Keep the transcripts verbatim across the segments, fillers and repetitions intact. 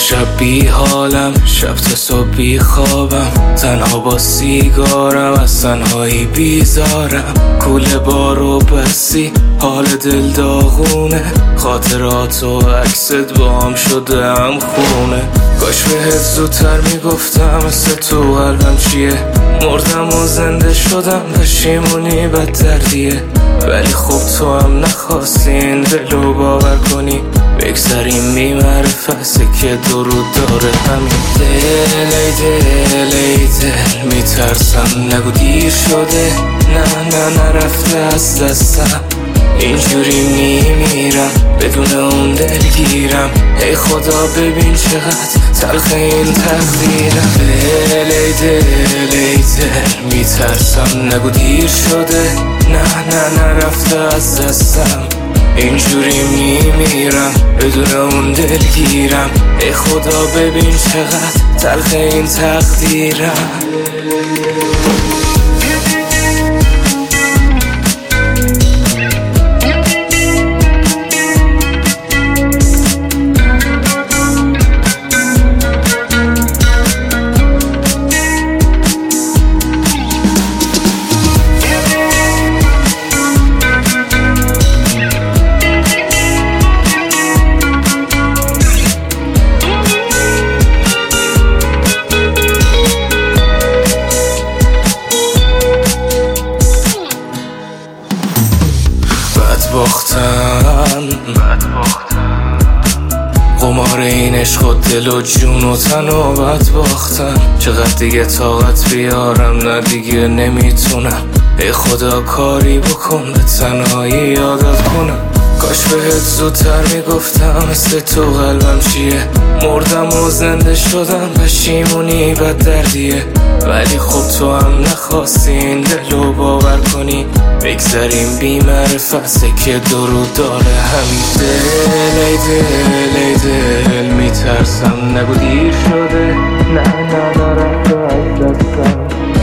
شب بی حالم، شب تا صبح بی خوابم، تنها با سیگارم، از تنهایی بیزارم. کوله بارو بسی، حال دل داغونه، خاطرات و عکست با هم شده هم خونه. کاش بهت زودتر میگفتم مثل تو قلبم چیه، مردم و زنده شدم، پشیمونی بد دردیه. ولی خب تو هم نخواستی این دلو باور کنی، بگذاریم بی معرفت که درود داره همین دل. ای دل ای دل میترسم نگو دیر شده، نه نه نرفته از دستم، اینجوری میمیرم بدون اون دلگیرم. ای خدا ببین چقدر تلخ این تقدیرم. دل ای دل ای دل میترسم نگو دیر شده، نه نه نرفته از دستم، اینجوری میمیرم بدون اون دلگیرم. ای خدا ببین چقدر تلخ این تقدیرم. بدبختم قمار این عشق و دل و جون و تن و بدبختم. چقدر دیگه طاقت بیارم، نه دیگه نمیتونم. ای خدا کاری بکن به تنهایی یادت کنم. کاش بهت زودتر میگفتم مثل تو قلبم چیه، مردم و زنده شدم، پشیمونی بد دردیه. ولی خب تو هم نخواستی این دلو باور کنی، بگذاریم بی معرفت که درود داره همین دل. ای دل ای دل میترسم نگو دیر شده، نه نه نرفته از دستم،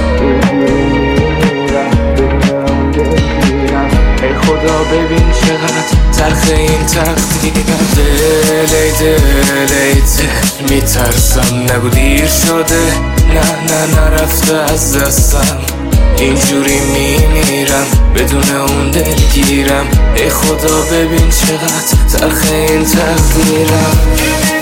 ای خدا ببین چقدر تلخ این تقدیرم. دل ای دل ای دل میترسم نگو دیر شده، نه نه نرفته از دستم، اینجوری میمیرم بدون اون دلگیرم. ای خدا ببین چقدر تلخ این تقدیرم.